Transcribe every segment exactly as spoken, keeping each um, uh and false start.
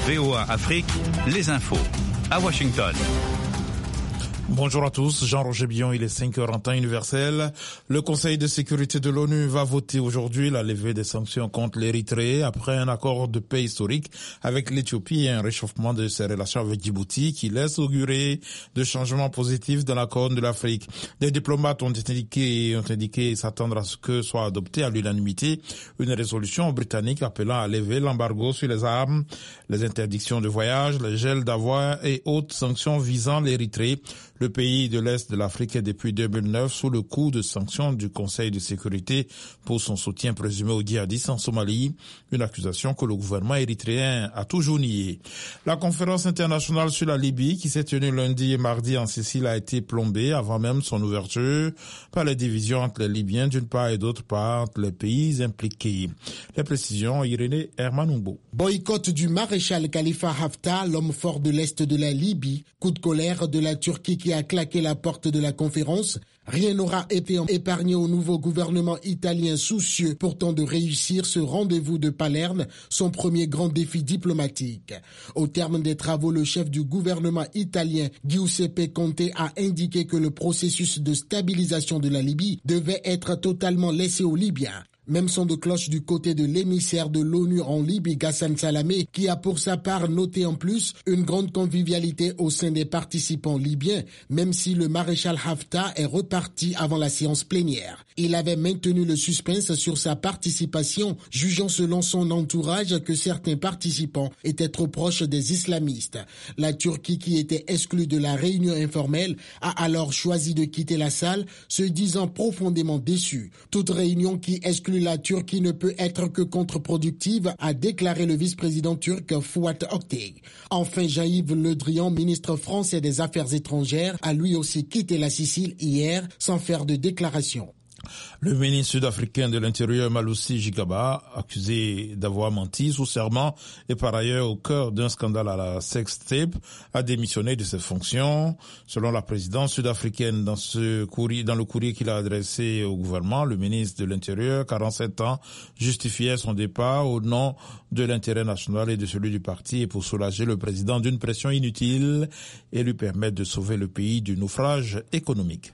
V O A Afrique, les infos. À Washington. Bonjour à tous, Jean-Roger Billon, il est cinq heures en temps universel. Le Conseil de sécurité de l'ONU va voter aujourd'hui la levée des sanctions contre l'Érythrée après un accord de paix historique avec l'Éthiopie et un réchauffement de ses relations avec Djibouti qui laisse augurer de changements positifs dans la Corne de l'Afrique. Des diplomates ont indiqué, ont indiqué s'attendre à ce que soit adoptée à l'unanimité une résolution britannique appelant à lever l'embargo sur les armes, les interdictions de voyage, le gel d'avoine et autres sanctions visant l'Érythrée. Le pays de l'Est de l'Afrique est depuis deux mille neuf sous le coup de sanctions du Conseil de sécurité pour son soutien présumé aux djihadistes en Somalie, une accusation que le gouvernement érythréen a toujours niée. La conférence internationale sur la Libye qui s'est tenue lundi et mardi en Sicile a été plombée avant même son ouverture par les divisions entre les Libyens d'une part et d'autre part entre les pays impliqués. Les précisions, Irénée Hermanumbo. Boycott du maréchal Khalifa Haftar, l'homme fort de l'Est de la Libye, coup de colère de la Turquie qui a claqué la porte de la conférence. Rien n'aura été épargné au nouveau gouvernement italien soucieux pourtant de réussir ce rendez-vous de Palerme, son premier grand défi diplomatique. Au terme des travaux, le chef du gouvernement italien, Giuseppe Conte, a indiqué que le processus de stabilisation de la Libye devait être totalement laissé aux Libyens. Même son de cloche du côté de l'émissaire de l'ONU en Libye, Ghassan Salamé, qui a pour sa part noté en plus une grande convivialité au sein des participants libyens, même si le maréchal Haftar est reparti avant la séance plénière. Il avait maintenu le suspense sur sa participation, jugeant selon son entourage que certains participants étaient trop proches des islamistes. La Turquie, qui était exclue de la réunion informelle, a alors choisi de quitter la salle, se disant profondément déçue. Toute réunion qui exclut la Turquie ne peut être que contre-productive, a déclaré le vice-président turc Fuat Oktay. Enfin, Jean-Yves Le Drian, ministre français des Affaires étrangères, a lui aussi quitté la Sicile hier sans faire de déclaration. Le ministre sud-africain de l'Intérieur, Malusi Gigaba, accusé d'avoir menti sous serment et par ailleurs au cœur d'un scandale à la sextape, a démissionné de ses fonctions. Selon la présidence sud-africaine, dans ce courrier, dans le courrier qu'il a adressé au gouvernement, le ministre de l'Intérieur, quarante-sept ans, justifiait son départ au nom de l'intérêt national et de celui du parti et pour soulager le président d'une pression inutile et lui permettre de sauver le pays du naufrage économique.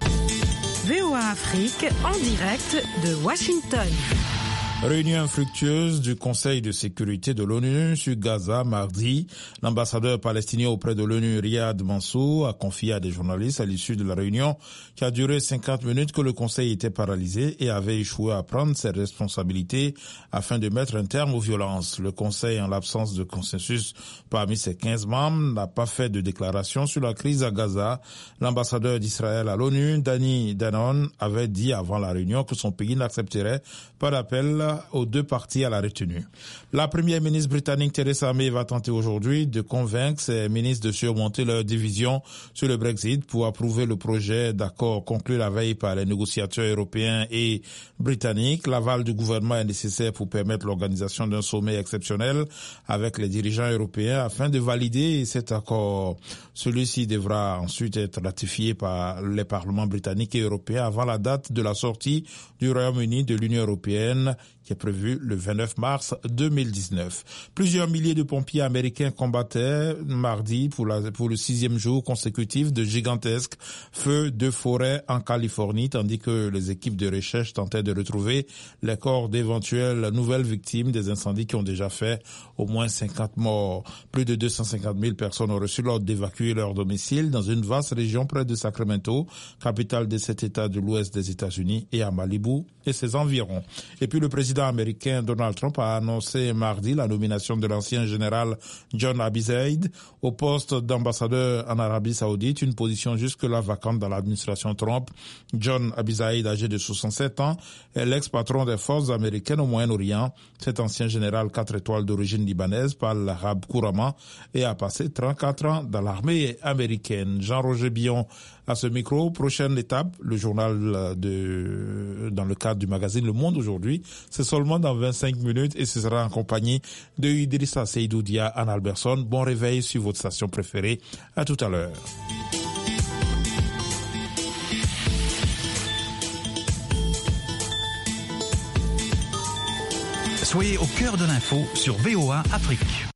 V O A Afrique en direct de Washington. Réunion infructueuse du Conseil de sécurité de l'ONU sur Gaza mardi. L'ambassadeur palestinien auprès de l'ONU, Riyad Mansour, a confié à des journalistes à l'issue de la réunion qui a duré cinquante minutes que le Conseil était paralysé et avait échoué à prendre ses responsabilités afin de mettre un terme aux violences. Le Conseil, en l'absence de consensus parmi ses quinze membres, n'a pas fait de déclaration sur la crise à Gaza. L'ambassadeur d'Israël à l'ONU, Danny Danon, avait dit avant la réunion que son pays n'accepterait pas d'appel aux deux parties à la retenue. La première ministre britannique Theresa May va tenter aujourd'hui de convaincre ses ministres de surmonter leur division sur le Brexit pour approuver le projet d'accord conclu la veille par les négociateurs européens et britanniques. L'aval du gouvernement est nécessaire pour permettre l'organisation d'un sommet exceptionnel avec les dirigeants européens afin de valider cet accord. Celui-ci devra ensuite être ratifié par les parlements britanniques et européens avant la date de la sortie du Royaume-Uni de l'Union européenne qui est prévu le vingt-neuf mars deux mille dix-neuf. Plusieurs milliers de pompiers américains combattaient mardi pour, la, pour le sixième jour consécutif de gigantesques feux de forêt en Californie, tandis que les équipes de recherche tentaient de retrouver les corps d'éventuelles nouvelles victimes des incendies qui ont déjà fait au moins cinquante morts. Plus de deux cent cinquante mille personnes ont reçu l'ordre d'évacuer leur domicile dans une vaste région près de Sacramento, capitale de cet État de l'Ouest des États-Unis, et à Malibu et ses environs. Et puis le président américain Donald Trump a annoncé mardi la nomination de l'ancien général John Abizaid au poste d'ambassadeur en Arabie Saoudite, une position jusque-là vacante dans l'administration Trump. John Abizaid, âgé de soixante-sept ans, est l'ex-patron des forces américaines au Moyen-Orient. Cet ancien général quatre étoiles d'origine libanaise parle l'arabe couramment et a passé trente-quatre ans dans l'armée américaine. Jean-Roger Billon à ce micro. Prochaine étape, le journal de, dans le cadre du magazine Le Monde aujourd'hui. C'est seulement dans vingt-cinq minutes et ce sera en compagnie de Idrissa Seydou Dia, Anne Alberson. Bon réveil sur votre station préférée. À tout à l'heure. Soyez au cœur de l'info sur V O A Afrique.